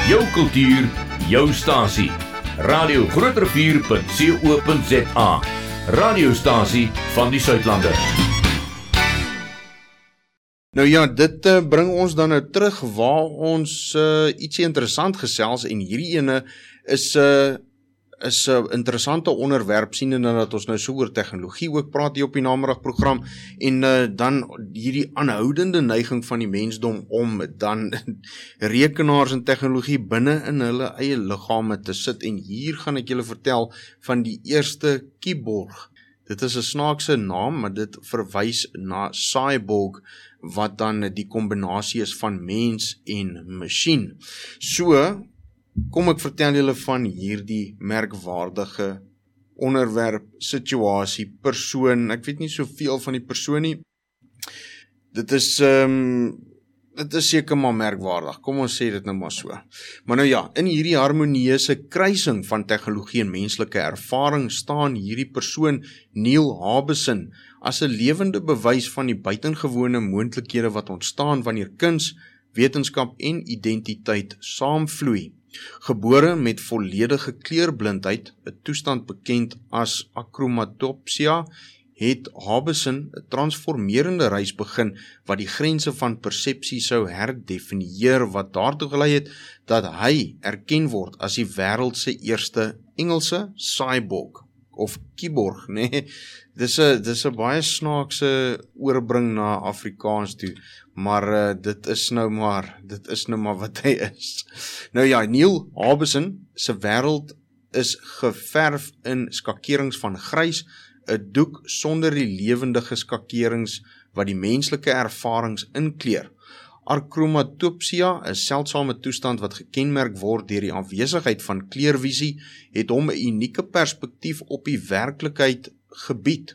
Jou kultuur, jou stasie. Radio Groot-Rivier.co.za. Radiostasie van die Suidlande. Nou ja, dit bring ons dan nou terug waar ons ietsie interessant gesels en hierdie ene is 'n interessante onderwerp sien en dat ons nou so oor tegnologie ook praat hier op die Namedag-program en dan hierdie aanhoudende neiging van die mensdom om dan rekenaars en tegnologie binne in hulle eie liggame te sit en hier gaan ek julle vertel van die eerste Kiborg. Dit is 'n snaakse naam, maar dit verwys na cyborg wat dan die kombinasie is van mens en masjien. So, kom ek vertel julle van hierdie merkwaardige onderwerp, situasie, persoon. Ek weet nie soveel van die persoon nie. Dit is seker maar merkwaardig. Kom ons sê dit nou maar so. Maar nou ja, in hierdie harmonieuse kruising van tegnologie en menslike ervaring staan hierdie persoon Neil Harbisson as 'n lewende bewys van die buitengewone moontlikhede wat ontstaan wanneer kuns, wetenskap en identiteit saamvloei. Gebore met volledige kleurblindheid, 'n toestand bekend as akromatopsia, het Harbisson 'n transformerende reis begin wat die grense van persepsie sou herdefinieer, wat daartoe gelei het dat hy erken word as die wêreld se eerste Engelse cyborg of Kiborg, nee. Dis 'n baie snaakse oorbring na Afrikaans toe, maar dit is nou maar wat hy is. Nou ja, Neil Harbisson se wêreld is geverf in skakerings van grys, 'n doek sonder die lewendige skakerings wat die menslike ervarings inkleur. Akromatopsia, 'n seldsame toestand wat gekenmerk word deur die afwesigheid van kleurvisie, het hom 'n unieke perspektief op die werklikheid gebied.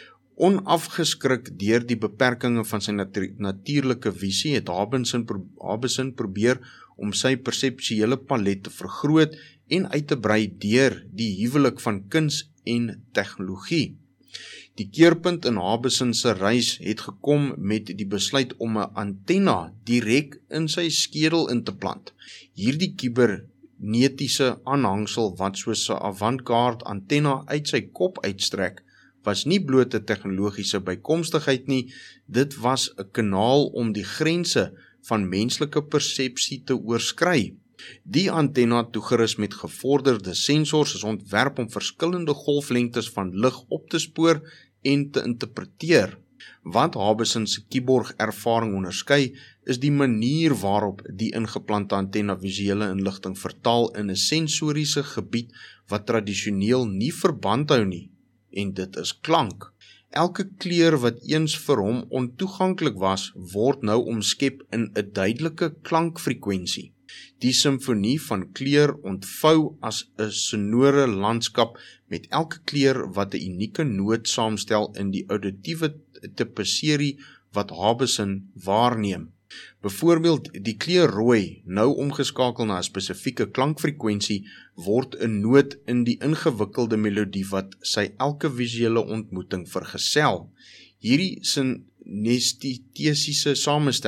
Onafgeskrik deur die beperkings van sy natuurlike visie, het Harbisson probeer om sy perseptuele palet te vergroot en uit te brei deur die huwelik van kuns en tegnologie. Die keerpunt in Harbisson se reis het gekom met die besluit om 'n antenna direk in sy skedel in te plant. Hierdie kibernetiese aanhangsel wat soos 'n avant-garde antenna uit sy kop uitstrek, was nie bloot 'n tegnologiese bykomstigheid nie, dit was 'n kanaal om die grense van menslike persepsie te oorskry. Die antenna, toegerus met gevorderde sensors, is ontwerp om verskillende golflengtes van lig op te spoor en te interpreteer. Wat Harbisson se Kiborg ervaring onderskei, is die manier waarop die ingeplante antenna visuele inligting vertaal in 'n sensoriese gebied wat tradisioneel nie verband hou nie, en dit is klank. Elke kleur wat eens vir hom ontoeganklik was, word nou omskep in 'n duidelike klankfrekwensie. Die simfonie van kleur ontvou as 'n sonore landskap met elke kleur wat 'n unieke noot saamstel in die auditiewe tipeserie wat Harbisson waarneem. Byvoorbeeld, die kleur rooi, nou omgeskakel na 'n spesifieke klankfrekwensie, word 'n noot in die ingewikkelde melodie wat sy elke visuele ontmoeting vergesel. Hierdie sinestetiese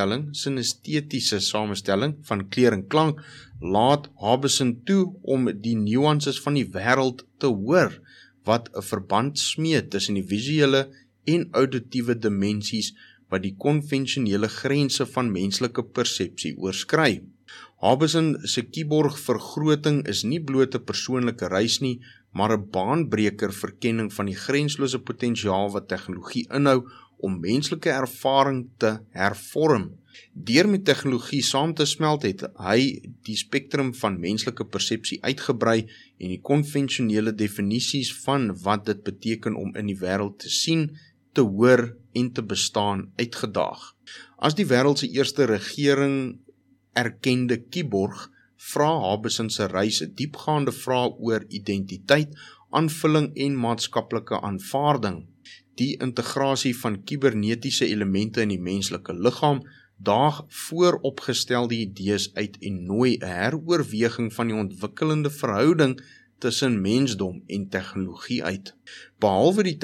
samestelling van kleur en klank laat Harbisson toe om die nuances van die wêreld te hoor, wat 'n verband smee tussen die visuele en auditiewe dimensies wat die konvensionele grense van menslike persepsie oorskry. Harbisson se Kiborg vergroting is nie bloot 'n persoonlike reis nie, maar 'n baanbreker verkenning van die grenslose potensiaal wat tegnologie inhou om menslike ervaring te hervorm. Deur met tegnologie saam te smelt het hy die spektrum van menslike persepsie uitgebrei en die konvensionele definisies van wat dit beteken om in die wêreld te sien, te hoor en te bestaan uitgedaag. As die wêreld se eerste regering erkende Kiborg, vra Harbisson se reis 'n diepgaande vraag oor identiteit, aanvulling en maatskaplike aanvaarding. Die integrasie van kibernetiese elemente in die menslike liggaam daag vooropgestelde idees uit en nooi 'n heroorweging van die ontwikkelende verhouding tussen mensdom en tegnologie uit. Behalwe die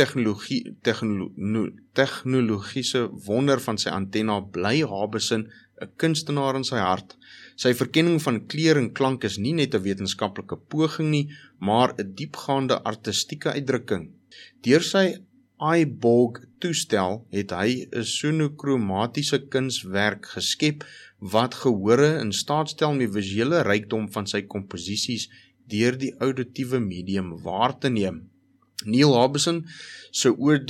tegnologiese wonder van sy antenna, bly Harbisson 'n kunstenaar in sy hart. Sy verkenning van kleur en klank is nie net 'n wetenskaplike poging nie, maar 'n diepgaande artistieke uitdrukking. Deur sy iBorg toestel het hy 'n sonokromatiese kunswerk geskep wat gehore in staat stel om die visuele rykdom van sy komposisies deur die auditiewe medium waar te neem. Neil Harbisson se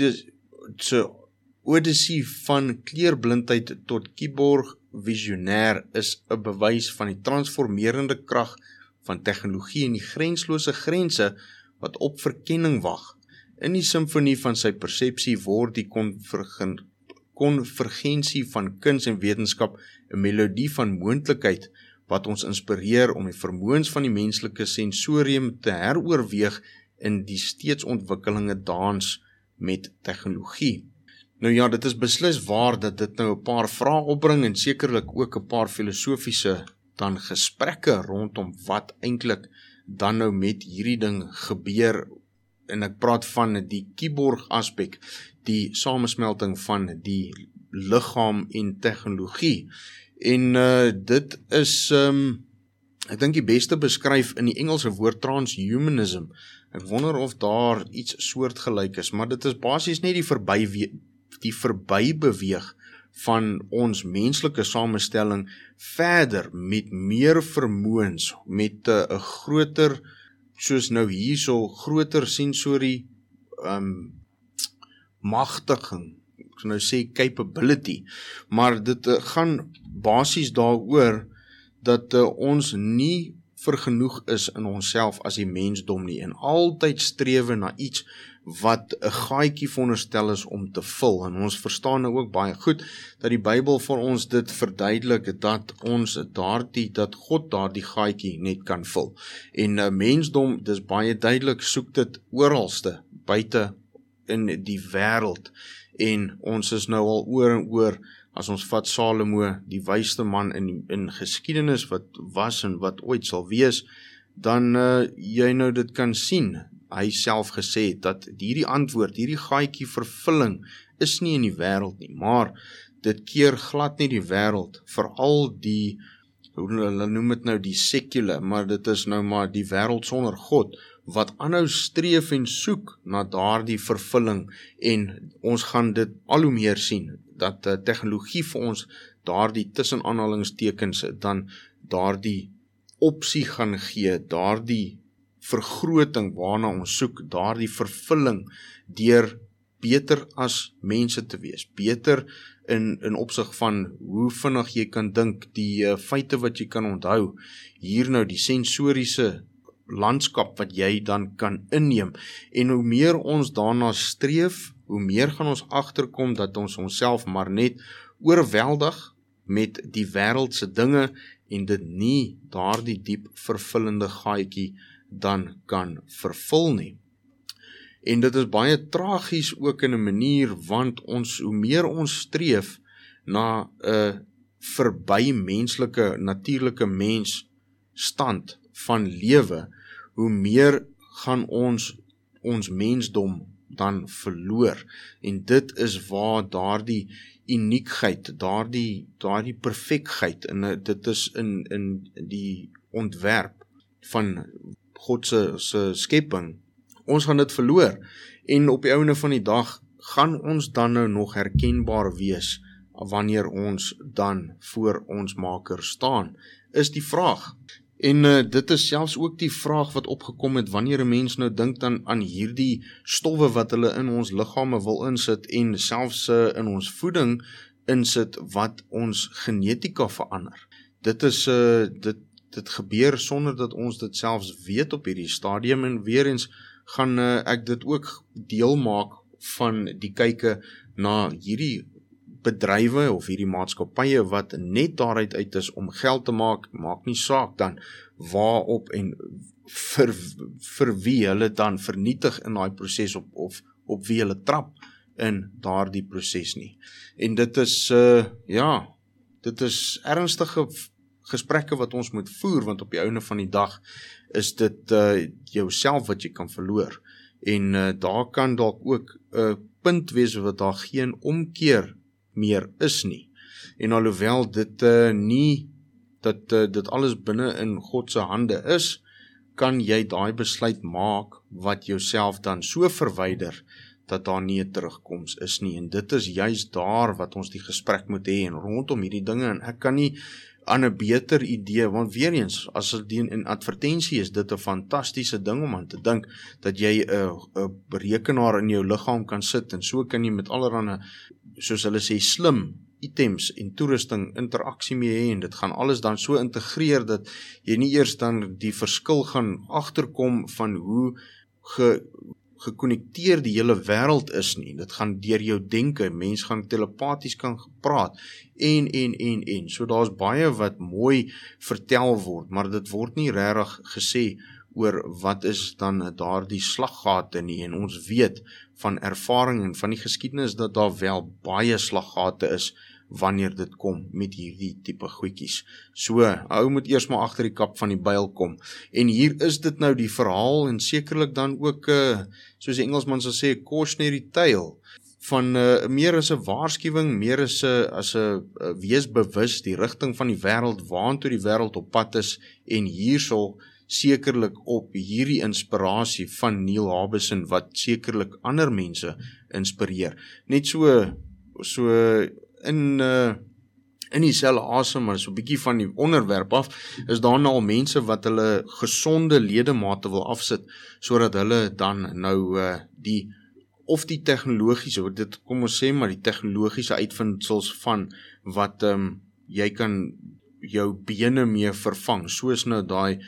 Odyssee van kleurblindheid tot Cyborg visionêr is 'n bewys van die transformerende krag van tegnologie en die grenslose grense wat op verkenning wag. In die simfonie van sy persepsie word die konvergensie van kuns en wetenskap 'n melodie van moontlikheid wat ons inspireer om die vermoëns van die menslike sensorium te heroorweeg in die steeds ontwikkelende dans met tegnologie. Nou ja, dit is beslis waar dat dit nou 'n paar vrae opbring en sekerlik ook 'n paar filosofiese dan gesprekke rondom wat eintlik dan nou met hierdie ding gebeur. En ek praat van die Cyborg aspek, die samesmelting van die liggaam en tegnologie. En dit is, ek dink die beste beskryf in die Engelse woord transhumanism. Ek wonder of daar iets soortgelyk is, maar dit is basies net die verbybeweeg van ons menslike samestelling verder met meer vermoëns, met 'n groter, soos nou hierso, groter sensorie magtiging, ek sou nou sê capability, maar dit gaan basies daaroor dat ons nie vergenoeg is in onsself as die mensdom nie en altyd strewe na iets wat 'n gaatjie veronderstel is om te vul. En ons verstaan nou ook baie goed dat die Bybel vir ons dit verduidelik dat God daardie gaatjie net kan vul. En mensdom, dis baie duidelik, soek dit oralste buite in die wêreld. En ons is nou al oor en oor, as ons vat Salomo, die wysste man in geskiedenis wat was en wat ooit sal wees, dan jy nou dit kan sien, hy self gesê het dat hierdie antwoord, hierdie gaatjie vervulling is nie in die wêreld nie, maar dit keer glad nie die wêreld, veral die, hulle noem dit nou die secular, maar dit is nou maar die wêreld sonder God, wat aanhou streef en soek na daardie vervulling, en ons gaan dit al hoe meer sien, dat tegnologie vir ons daardie tussen aanhalingstekens dan daardie opsie gaan gee, daardie vergroting waarna ons soek, daardie vervulling deur beter as mense te wees, beter in opsig van hoe vinnig jy kan dink, die feite wat jy kan onthou, hier nou die sensoriese landskap wat jy dan kan inneem, en hoe meer ons daarna streef, hoe meer gaan ons agterkom dat ons onsself maar net oorweldig met die wêreldse dinge en dit nie daardie diep vervullende gaatjie dan kan vervul nie. En dit is baie tragies ook in 'n manier, want hoe meer ons streef na 'n verby menslike, natuurlike mens stand van lewe, hoe meer gaan ons mensdom dan verloor. En dit is waar daardie uniekheid, daardie perfekheid, en dit is in die ontwerp van God se skepping, ons gaan dit verloor, en op die einde van die dag gaan ons dan nou nog herkenbaar wees wanneer ons dan voor ons Maker staan, is die vraag. En dit is selfs ook die vraag wat opgekom het wanneer 'n mens nou dink dan aan hierdie stowwe wat hulle in ons liggame wil insit en selfs in ons voeding insit wat ons genetika verander. Dit is dit gebeur sonder dat ons dit selfs weet op hierdie stadium, en weer eens gaan ek dit ook deel maak van die kyke na hierdie bedrywe of hierdie maatskappye wat net daaruit uit is om geld te maak nie saak dan waarop en vir wie hulle dan vernietig in daai proses of op wie hulle trap in daardie proses nie. En dit is dit is ernstige gesprekke wat ons moet voer, want op die einde van die dag is dit jouself wat jy kan verloor. En daar kan dalk ook 'n punt wees wat daar geen omkeer meer is nie. En alhoewel dit nie dat dit alles binne in God se hande is, kan jy daai besluit maak wat jouself dan so verwyder dat daar nie 'n terugkoms is nie. En dit is juist daar wat ons die gesprek moet hê en rondom hierdie dinge. En ek kan nie aan 'n beter idee, want weer eens, as dit in advertensie is, dit 'n fantastiese ding om aan te dink, dat jy 'n rekenaar in jou liggaam kan sit, en so kan jy met allerlei, soos hulle sê, slim items en toerusting interaksie mee hê, en dit gaan alles dan so integreer, dat jy nie eers dan die verskil gaan agterkom van hoe gekonnekteer die hele wêreld is nie. Dit gaan deur jou denke, mens gaan telepaties kan praat, en. So daar's baie wat mooi vertel word, maar dit word nie regtig gesê oor wat is dan daardie slaggate nie, en ons weet van ervaring en van die geskiedenis dat daar wel baie slaggate is wanneer dit kom met hierdie tipe goedjies. So, ou moet eers maar agter die kap van die byl kom. En hier is dit nou die verhaal, en sekerlik dan ook, soos die Engelsman sal sê, cautionary tale, van meer as 'n waarskuwing, meer as 'n wees bewus die rigting van die wêreld, waantoe die wêreld op pad is, en hierso sekerlik op hierdie inspirasie van Neil Harbisson, wat sekerlik ander mense inspireer. Net so in dieselfde asem, maar so 'n bietjie van die onderwerp af, is daar nou al mense wat hulle gesonde ledemate wil afsit, sodat hulle dan nou die tegnologiese, dit kom ons sê maar die tegnologiese uitvindsels van wat jy kan jou bene mee vervang, soos nou daai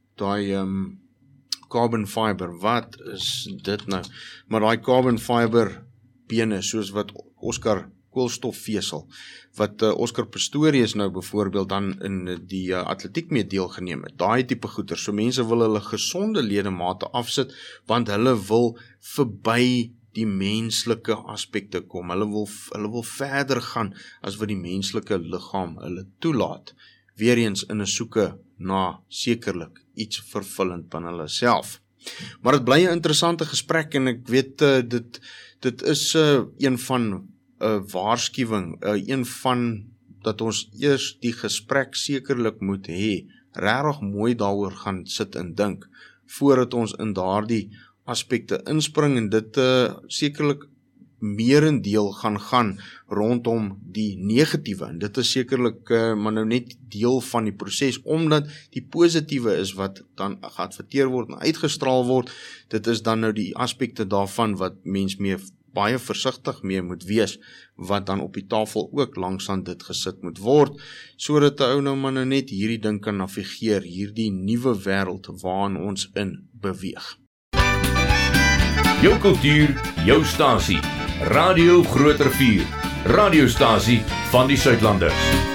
carbon fiber, wat is dit nou? Maar daai carbon fiber bene, soos wat Oscar koolstofvesel, wat Oscar Pistorius nou byvoorbeeld dan in die atletiek mee deelgeneem het, daai tipe goeder. So mense wil hulle gesonde ledemate afsit, want hulle wil verby die menslike aspekte kom. Hulle wil verder gaan as wat die menslike liggaam hulle toelaat. Weereens in 'n soeke na sekerlik iets vervullend van hulle self. Maar dit bly 'n interessante gesprek, en ek weet dit is een van waarskuwing, een van dat ons eers die gesprek sekerlik moet hê, regtig mooi daaroor gaan sit en dink, voordat ons in daardie aspekte inspring, en dit sekerlik merendeel gaan rondom die negatiewe, en dit is sekerlik maar nou net deel van die proses, omdat die positiewe is wat dan geadverteer word en uitgestraal word. Dit is dan nou die aspekte daarvan wat mens mee baie versigtig mee moet wees, wat dan op die tafel ook langs aan dit gesit moet word, sodat 'n ou nou maar nou net hierdie ding kan navigeer, hierdie nuwe wêreld waarin ons in beweeg. Jou kultuur, jou stasie. Radio Groot Rivier. Radiostasie van die Suidlanders.